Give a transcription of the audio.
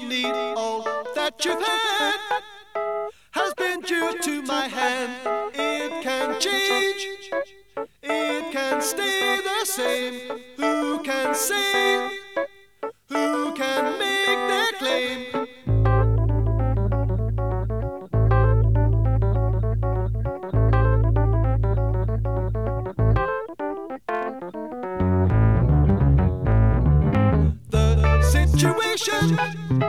need. All that you've had has been due to my hand. It can change, it can stay the same. Who can say? Who can make their claim? The situation